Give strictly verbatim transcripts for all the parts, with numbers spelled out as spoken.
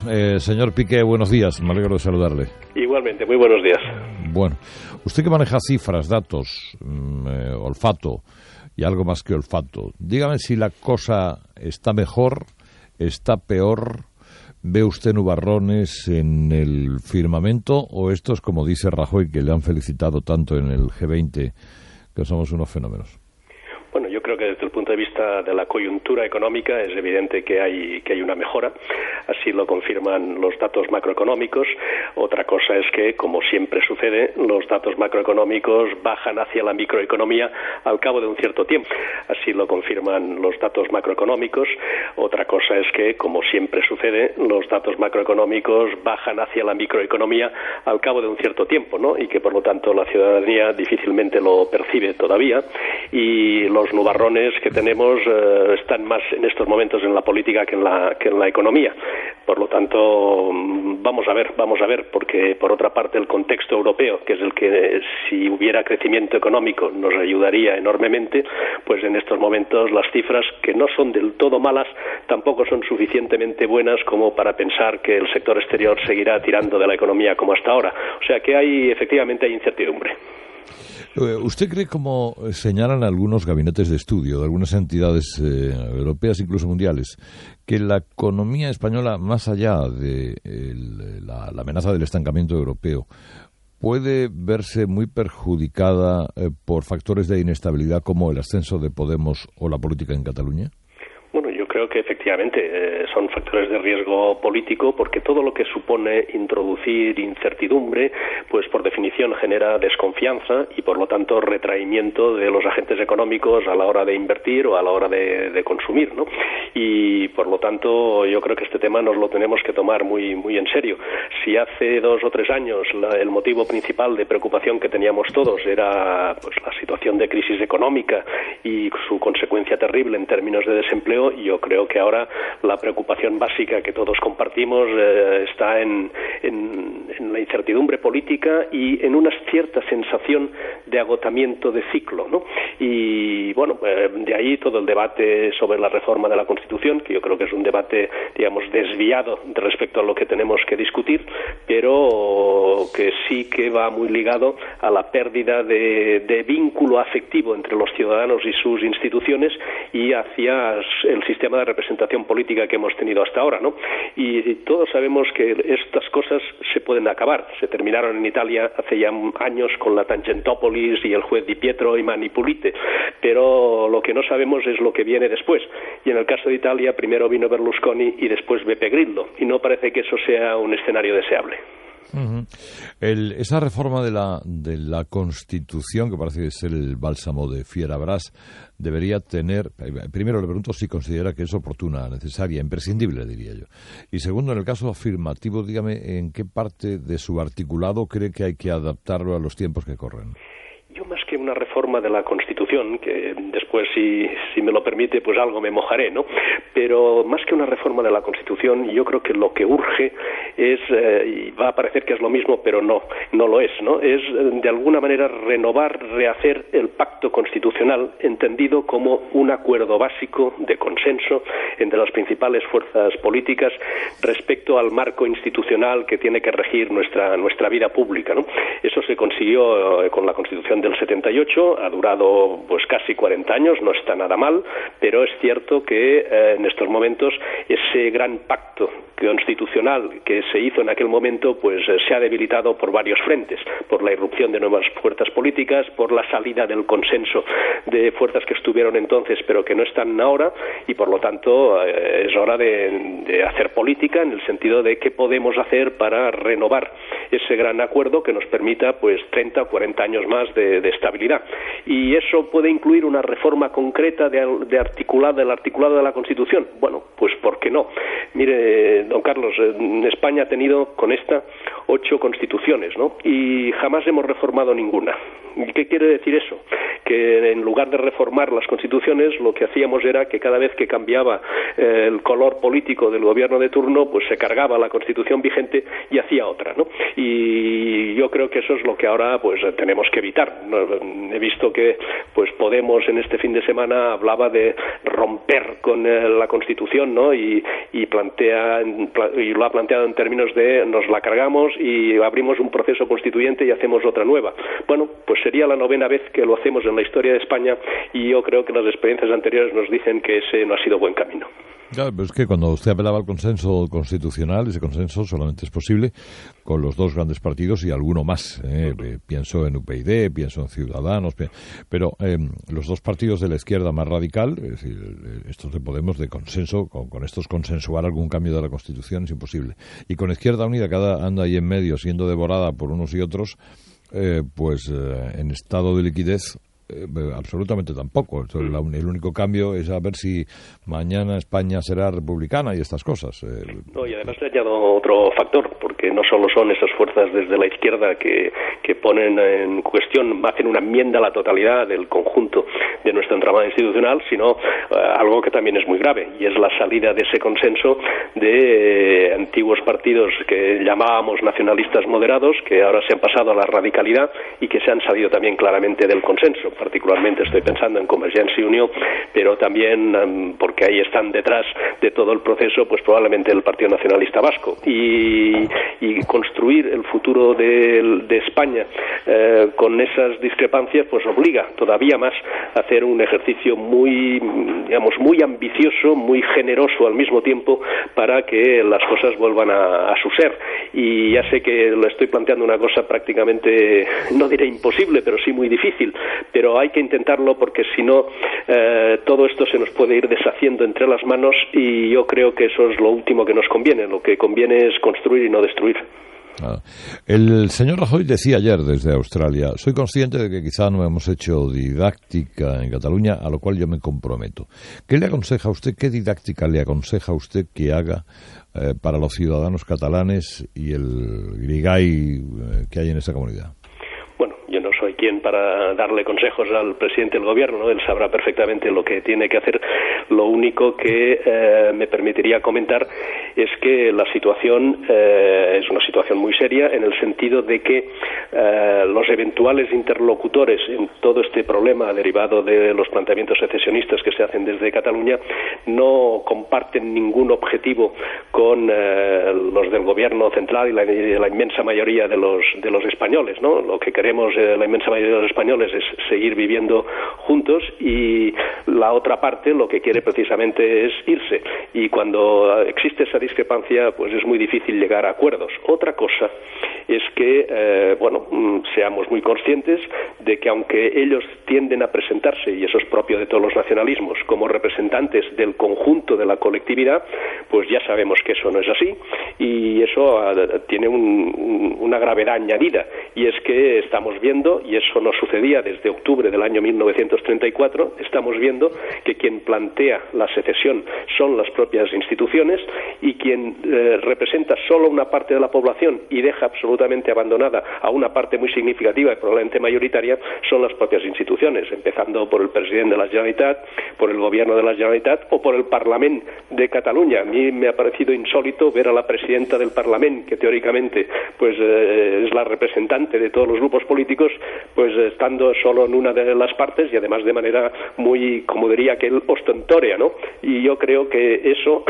Eh, señor Piqué, buenos días, me alegro de saludarle. Igualmente, muy buenos días. Bueno, usted que maneja cifras, datos, eh, olfato y algo más que olfato, dígame si la cosa está mejor, está peor, ve usted nubarrones en el firmamento o esto es como dice Rajoy, que le han felicitado tanto en el G veinte, que somos unos fenómenos. Bueno, yo creo que desde el punto de vista de la coyuntura económica es evidente que hay que hay una mejora, así lo confirman los datos macroeconómicos. Otra cosa es que, como siempre sucede, los datos macroeconómicos bajan hacia la microeconomía al cabo de un cierto tiempo. Así lo confirman los datos macroeconómicos. Otra cosa es que, como siempre sucede, los datos macroeconómicos bajan hacia la microeconomía al cabo de un cierto tiempo, ¿no? Y que por lo tanto la ciudadanía difícilmente lo percibe todavía, y los Los nubarrones que tenemos eh, están más en estos momentos en la política que en la que en la economía. Por lo tanto, vamos a ver, vamos a ver, porque por otra parte el contexto europeo, que es el que si hubiera crecimiento económico nos ayudaría enormemente, pues en estos momentos las cifras, que no son del todo malas, tampoco son suficientemente buenas como para pensar que el sector exterior seguirá tirando de la economía como hasta ahora. O sea que hay, efectivamente, hay incertidumbre. ¿Usted cree, como señalan algunos gabinetes de estudio de algunas entidades eh, europeas, incluso mundiales, que la economía española, más allá de el, la, la amenaza del estancamiento europeo, puede verse muy perjudicada eh, por factores de inestabilidad como el ascenso de Podemos o la política en Cataluña? Bueno, yo creo que efectivamente eh, son factores de riesgo político, porque todo lo que supone introducir incertidumbre, pues por definición genera desconfianza y por lo tanto retraimiento de los agentes económicos a la hora de invertir o a la hora de, de consumir, ¿no? Y por lo tanto yo creo que este tema nos lo tenemos que tomar muy muy en serio. Si hace dos o tres años la, el motivo principal de preocupación que teníamos todos era pues la situación de crisis económica y su consecuencia terrible en términos de desempleo, yo creo que ahora la preocupación básica que todos compartimos eh, está en, en, en la incertidumbre política y en una cierta sensación de agotamiento de ciclo, ¿no? Y bueno, eh, de ahí todo el debate sobre la reforma de la Constitución, que yo creo que es un debate, digamos, desviado respecto a lo que tenemos que discutir, pero que sí que va muy ligado a la pérdida de, de vínculo afectivo entre los ciudadanos y sus instituciones y hacia el sistema de representación política que hemos tenido hasta ahora, ¿no? Y, y todos sabemos que estas cosas se pueden acabar. Se terminaron en Italia hace ya años con la Tangentopoli y el juez Di Pietro y Manipulite, pero lo que no sabemos es lo que viene después. Y en el caso de Italia, primero vino Berlusconi y después Beppe Grillo, y no parece que eso sea un escenario deseable. Uh-huh. El, esa reforma de la, de la Constitución, que parece ser el bálsamo de Fierabras, debería tener, primero le pregunto si considera que es oportuna, necesaria, imprescindible, diría yo. Y segundo, en el caso afirmativo, dígame en qué parte de su articulado cree que hay que adaptarlo a los tiempos que corren. Yo, más que una reforma de la Constitución, que después, si, si me lo permite, pues algo me mojaré, ¿no? Pero más que una reforma de la Constitución, yo creo que lo que urge es, eh, y va a parecer que es lo mismo, pero no, no lo es, ¿no? Es, de alguna manera, renovar, rehacer el pacto constitucional, entendido como un acuerdo básico de consenso entre las principales fuerzas políticas respecto al marco institucional que tiene que regir nuestra, nuestra vida pública, ¿no? Eso se consiguió eh, con la Constitución del setenta y ocho, ha durado pues casi cuarenta años, no está nada mal, pero es cierto que eh, en estos momentos ese gran pacto constitucional que se hizo en aquel momento pues eh, se ha debilitado por varios frentes, por la irrupción de nuevas fuerzas políticas, por la salida del consenso de fuerzas que estuvieron entonces pero que no están ahora, y por lo tanto eh, es hora de, de hacer política en el sentido de qué podemos hacer para renovar ese gran acuerdo que nos permita pues treinta o cuarenta años más de, de estabilidad. Y eso puede incluir una reforma concreta de, de articulado, del articulado de la Constitución. Bueno, pues ¿por qué no? Mire, don Carlos, en España España ha tenido con esta ocho constituciones, ¿no? Y jamás hemos reformado ninguna. ¿Y qué quiere decir eso? Que en lugar de reformar las constituciones, lo que hacíamos era que cada vez que cambiaba eh, el color político del gobierno de turno, pues se cargaba la constitución vigente y hacía otra, ¿no? Y yo creo que eso es lo que ahora pues tenemos que evitar. He visto que pues Podemos en este fin de semana hablaba de romper con eh, la constitución, ¿no? Y, y plantea y lo ha planteado en términos de nos la cargamos y abrimos un proceso constituyente y hacemos otra nueva. Bueno, pues sería la novena vez que lo hacemos en la historia de España y yo creo que las experiencias anteriores nos dicen que ese no ha sido buen camino. Claro, pero es que cuando usted apelaba al consenso constitucional, ese consenso solamente es posible con los dos grandes partidos y alguno más. ¿eh? Pienso en U P y D, pienso en Ciudadanos, pero eh, los dos partidos de la izquierda más radical, es decir, estos de Podemos, de consenso, con, con estos consensuar algún cambio de la Constitución es imposible. Y con Izquierda Unida, cada anda ahí en medio siendo devorada por unos y otros, eh, pues eh, en estado de liquidez, Eh, absolutamente tampoco. Entonces, la, el único cambio es a ver si mañana España será republicana y estas cosas. Eh, no, y además le añado otro factor, porque no solo son esas fuerzas desde la izquierda que, que ponen en cuestión, hacen una enmienda a la totalidad del conjunto de nuestro entramado institucional, sino eh, algo que también es muy grave, y es la salida de ese consenso de eh, antiguos partidos que llamábamos nacionalistas moderados, que ahora se han pasado a la radicalidad y que se han salido también claramente del consenso. Particularmente estoy pensando en Convergencia y Unió, pero también um, porque ahí están detrás de todo el proceso, pues probablemente el Partido Nacionalista Vasco. Y, y construir el futuro de, de España eh, con esas discrepancias, pues obliga todavía más a hacer un ejercicio muy, digamos, muy ambicioso, muy generoso al mismo tiempo, para que las cosas vuelvan a, a su ser. Y ya sé que lo estoy planteando una cosa prácticamente, no diré imposible, pero sí muy difícil, pero hay que intentarlo, porque si no eh, todo esto se nos puede ir deshaciendo entre las manos, y yo creo que eso es lo último que nos conviene. Lo que conviene es construir y no destruir. Ah. El señor Rajoy decía ayer desde Australia: soy consciente de que quizá no hemos hecho didáctica en Cataluña, a lo cual yo me comprometo. ¿Qué le aconseja a usted, qué didáctica le aconseja a usted que haga eh, para los ciudadanos catalanes y el grigay eh, que hay en esa comunidad? Yo no soy quien para darle consejos al presidente del gobierno, ¿no? Él sabrá perfectamente lo que tiene que hacer. Lo único que eh, me permitiría comentar es que la situación eh, es una situación muy seria, en el sentido de que eh, los eventuales interlocutores en todo este problema derivado de los planteamientos secesionistas que se hacen desde Cataluña no comparten ningún objetivo con eh, los del gobierno central y la, y la inmensa mayoría de los de los españoles, ¿no? Lo que queremos la inmensa mayoría de los españoles es seguir viviendo juntos, y la otra parte lo que quiere precisamente es irse, y cuando existe esa discrepancia pues es muy difícil llegar a acuerdos. Otra cosa es que eh, bueno, seamos muy conscientes de que aunque ellos tienden a presentarse, y eso es propio de todos los nacionalismos, como representantes del conjunto de la colectividad, pues ya sabemos que eso no es así, y eso uh, tiene un, un, una gravedad añadida, y es que estamos viendo, y eso no sucedía desde octubre del año mil novecientos treinta y cuatro, estamos viendo que quien plantea la secesión son las propias instituciones, y quien eh, representa solo una parte de la población y deja absolutamente abandonada a una parte muy significativa y probablemente mayoritaria son las propias instituciones, empezando por el presidente de la Generalitat, por el gobierno de la Generalitat o por el Parlament de Cataluña. A mí me ha parecido insólito ver a la presidenta del Parlament, que teóricamente pues eh, es la representante de todos los grupos políticos, pues estando solo en una de las partes, y además de manera muy, como diría aquel, ostentoria, ¿no? Y yo creo que eso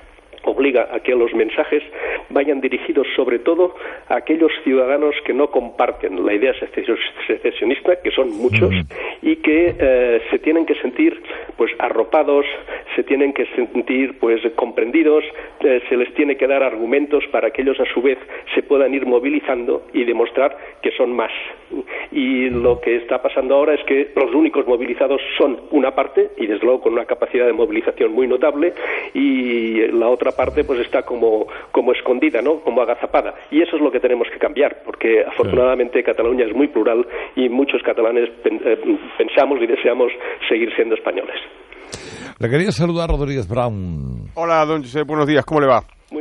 obliga a que los mensajes vayan dirigidos sobre todo a aquellos ciudadanos que no comparten la idea secesionista, que son muchos, y que eh, se tienen que sentir pues arropados, se tienen que sentir pues comprendidos, eh, se les tiene que dar argumentos para que ellos a su vez se puedan ir movilizando y demostrar que son más. Y lo que está pasando ahora es que los únicos movilizados son una parte, y desde luego con una capacidad de movilización muy notable, y la otra parte pues está como, como escondida, ¿no? Como agazapada, y eso es lo que tenemos que cambiar, porque afortunadamente Cataluña es muy plural y muchos catalanes pen, eh, pensamos y deseamos seguir siendo españoles. Le quería saludar, Rodríguez Brown. Hola, don Josep, buenos días, ¿cómo le va? Muy bien,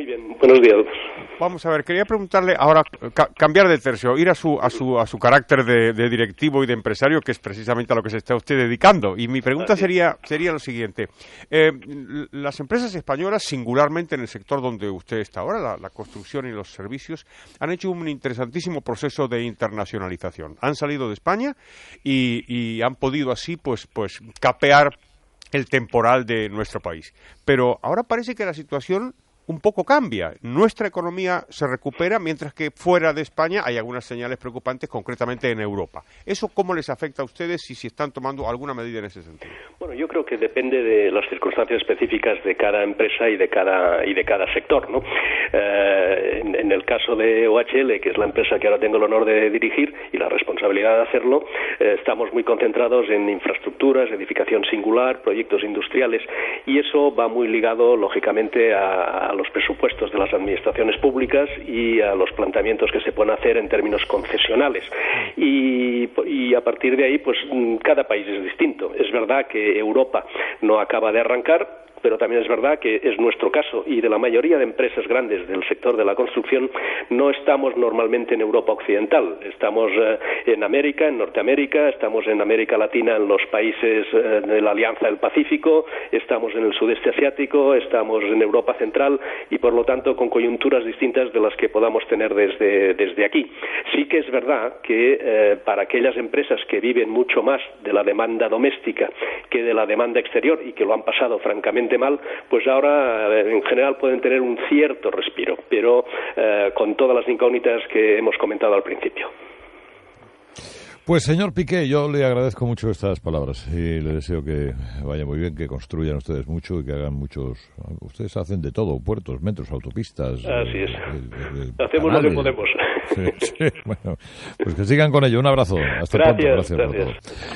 Buenos días. Vamos a ver, quería preguntarle ahora, ca cambiar de tercio, ir a su a su a su carácter de, de directivo y de empresario, que es precisamente a lo que se está usted dedicando. Y mi pregunta sería sería lo siguiente: eh, las empresas españolas, singularmente en el sector donde usted está ahora, la, la construcción y los servicios, han hecho un interesantísimo proceso de internacionalización. Han salido de España y, y han podido así, pues, pues, capear el temporal de nuestro país. Pero ahora parece que la situación un poco cambia. Nuestra economía se recupera, mientras que fuera de España hay algunas señales preocupantes, concretamente en Europa. ¿Eso cómo les afecta a ustedes y si están tomando alguna medida en ese sentido? Bueno, yo creo que depende de las circunstancias específicas de cada empresa y de cada y de cada sector, ¿no? Eh, en, en el caso de O H L, que es la empresa que ahora tengo el honor de dirigir y la responsabilidad de hacerlo, eh, estamos muy concentrados en infraestructuras, edificación singular, proyectos industriales, y eso va muy ligado, lógicamente, a a los presupuestos de las administraciones públicas y a los planteamientos que se pueden hacer en términos concesionales. Y, y a partir de ahí, pues cada país es distinto. Es verdad que Europa no acaba de arrancar, pero también es verdad que es nuestro caso, y de la mayoría de empresas grandes del sector de la construcción no estamos normalmente en Europa occidental. Estamos eh, en América, en Norteamérica, estamos en América Latina, en los países eh, de la Alianza del Pacífico, estamos en el sudeste asiático, estamos en Europa central, y por lo tanto con coyunturas distintas de las que podamos tener desde, desde aquí. Sí que es verdad que eh, para aquellas empresas que viven mucho más de la demanda doméstica que de la demanda exterior y que lo han pasado francamente mal, pues ahora en general pueden tener un cierto respiro, pero eh, con todas las incógnitas que hemos comentado al principio. Pues señor Piqué, yo le agradezco mucho estas palabras y le deseo que vaya muy bien, que construyan ustedes mucho y que hagan muchos... Ustedes hacen de todo, puertos, metros, autopistas... Así es. Eh, eh, eh, Hacemos canales. lo que podemos. Sí, sí, bueno, pues que sigan con ello. Un abrazo. Hasta Gracias, pronto. Gracias, gracias. por todo.